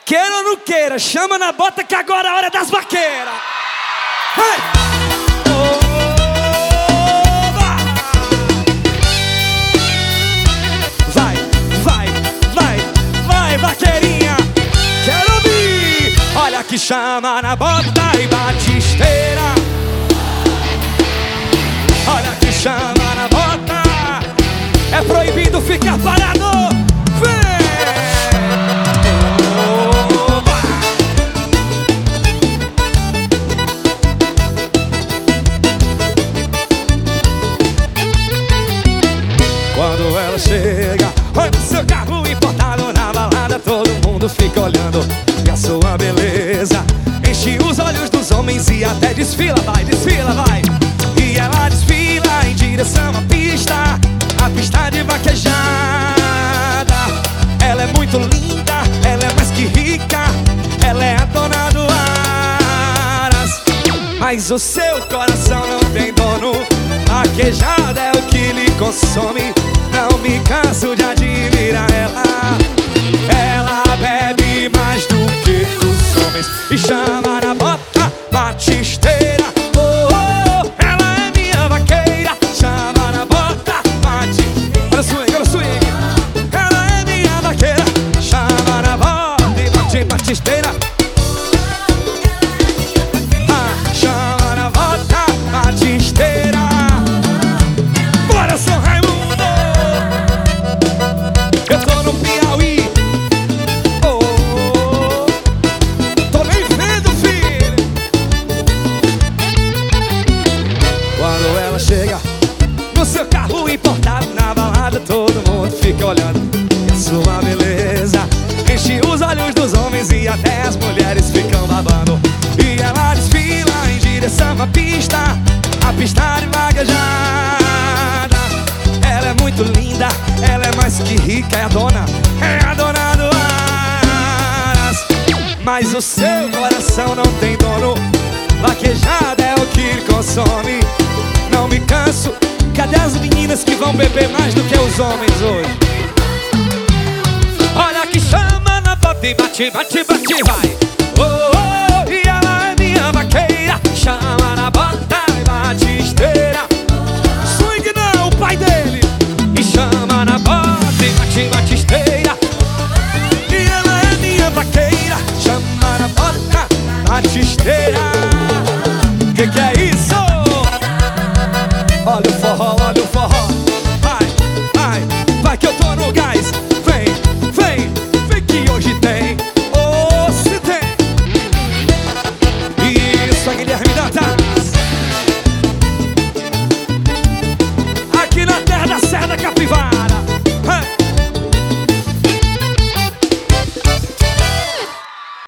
Queira ou não queira, chama na bota que agora é a hora das vaqueiras. Vai! Oba! Vai, vai, vai, vai, vaqueirinha. Quero ouvir. Olha que chama na bota e batisteira. Olha que chama na bota. É proibido ficar parado. Vem! Quando ela chega, vai no seu carro importado na balada, todo mundo fica olhando. E a sua beleza enche os olhos dos homens e até desfila, vai, e ela desfila em direção à pista, a pista de vaquejada. Ela é muito linda, ela é mais que rica, ela é a dona do Aras. Mas o seu coração não tem dono, vaquejada é o que lhe consome. Não me canso de admirar ela. Ela bebe mais do que os homens e chama na bota batisteira. Oh, oh, ela é minha vaqueira. Chama na bota batisteira. Olha o swing, olha o swing. Ela é minha vaqueira. Chama na bota e bate batisteira. Chama na bota batisteira. Bora, São Raimundo. Eu tô no Piauí. Oh, tô nem vendo, filho. Quando ela chega no seu carro importado na balada, todo mundo fica olhando. E a sua beleza enche os olhos dos homens e até as mulheres ficam babando. E ela desfila em direção à pista, a pista de vaquejada. Ela é muito linda, ela é mais que rica, é a dona do Aras. Mas o seu coração não tem dono, vaquejada é o que lhe consome. Não me canso, cadê as meninas que vão beber mais do que os homens hoje? Olha que chama na bota e bate, bate, bate, vai. Oh, oh, e ela é minha vaqueira. Chama na bota e batisteira. Swing não, o pai dele. E chama na bota e bate, bate.